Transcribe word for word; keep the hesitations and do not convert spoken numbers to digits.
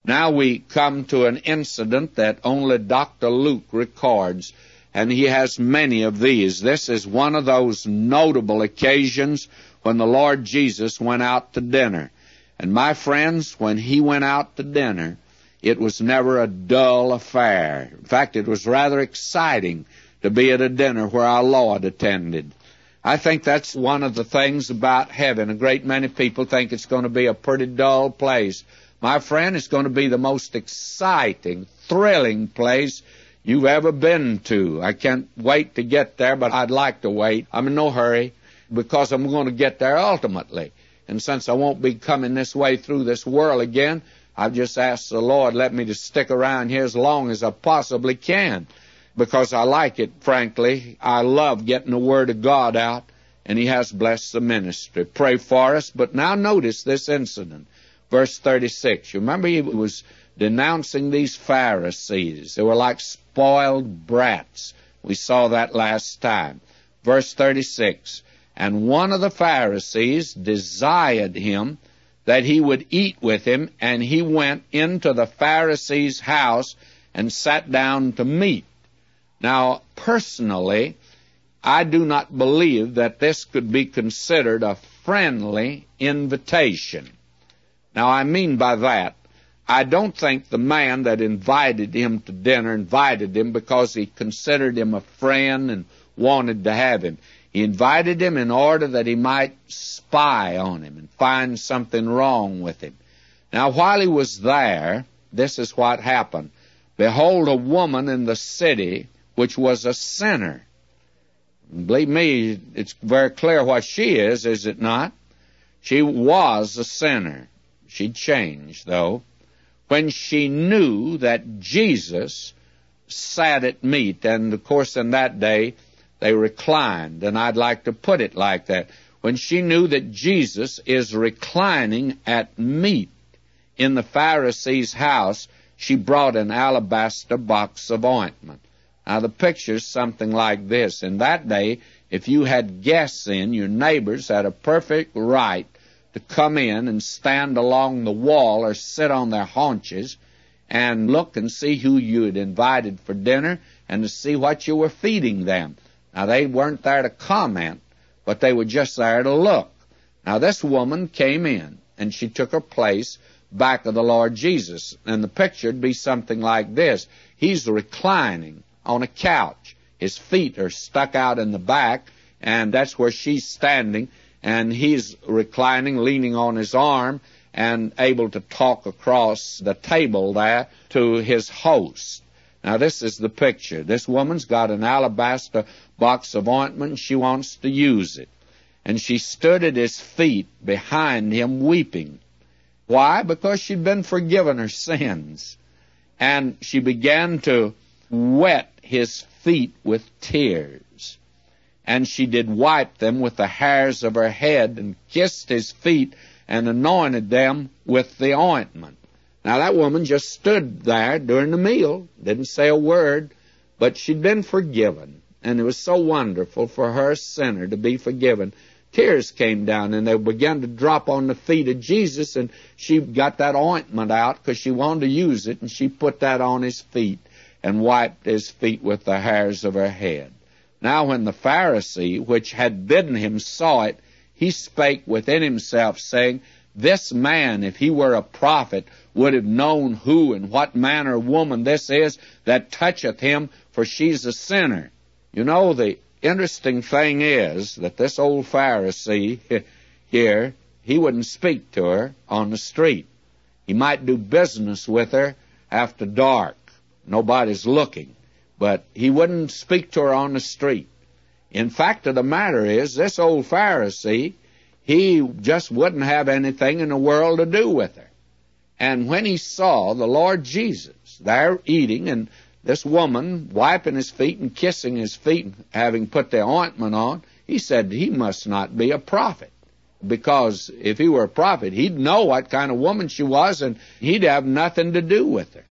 Now we come to an incident that only Doctor Luke records, and he has many of these. This is one of those notable occasions when the Lord Jesus went out to dinner. And my friends, when he went out to dinner, it was never a dull affair. In fact, it was rather exciting to be at a dinner where our Lord attended. I think that's one of the things about heaven. A great many people think it's going to be a pretty dull place. My friend, it's going to be the most exciting, thrilling place you've ever been to. I can't wait to get there, but I'd like to wait. I'm in no hurry because I'm going to get there ultimately. And since I won't be coming this way through this world again, I've just asked the Lord, let me to stick around here as long as I possibly can, because I like it, frankly. I love getting the Word of God out, and He has blessed the ministry. Pray for us. But now notice this incident. Verse thirty-six. You remember he was denouncing these Pharisees. They were like spoiled brats. We saw that last time. Verse thirty-six. And one of the Pharisees desired him that he would eat with him, and he went into the Pharisee's house and sat down to meat. Now, personally, I do not believe that this could be considered a friendly invitation. Now, I mean by that, I don't think the man that invited him to dinner invited him because he considered him a friend and wanted to have him. He invited him in order that he might spy on him and find something wrong with him. Now, while he was there, this is what happened. Behold, a woman in the city which was a sinner. Believe me, it's very clear what she is, is it not? She was a sinner. She changed, though, when she knew that Jesus sat at meat. And, of course, in that day, they reclined, and I'd like to put it like that. When she knew that Jesus is reclining at meat in the Pharisee's house, she brought an alabaster box of ointment. Now, the picture's something like this. In that day, if you had guests in, your neighbors had a perfect right to come in and stand along the wall or sit on their haunches and look and see who you had invited for dinner and to see what you were feeding them. Now, they weren't there to comment, but they were just there to look. Now, this woman came in, and she took her place back of the Lord Jesus. And the picture would be something like this. He's reclining on a couch. His feet are stuck out in the back, and that's where she's standing. And he's reclining, leaning on his arm, and able to talk across the table there to his host. Now, this is the picture. This woman's got an alabaster box of ointment, and she wants to use it. And she stood at his feet behind him weeping. Why? Because she'd been forgiven her sins. And she began to wet his feet with tears. And she did wipe them with the hairs of her head and kissed his feet and anointed them with the ointment. Now, that woman just stood there during the meal, didn't say a word, but she'd been forgiven. And it was so wonderful for her, sinner, to be forgiven. Tears came down, and they began to drop on the feet of Jesus, and she got that ointment out because she wanted to use it, and she put that on his feet and wiped his feet with the hairs of her head. Now, when the Pharisee, which had bidden him, saw it, he spake within himself, saying, This man, if he were a prophet, would have known who and what manner of woman this is that toucheth him, for she's a sinner. You know, the interesting thing is that this old Pharisee here, he wouldn't speak to her on the street. He might do business with her after dark. Nobody's looking. But he wouldn't speak to her on the street. In fact of the matter is, this old Pharisee, he just wouldn't have anything in the world to do with her. And when he saw the Lord Jesus there eating, and this woman wiping his feet and kissing his feet, having put the ointment on, he said he must not be a prophet. Because if he were a prophet, he'd know what kind of woman she was, and he'd have nothing to do with her.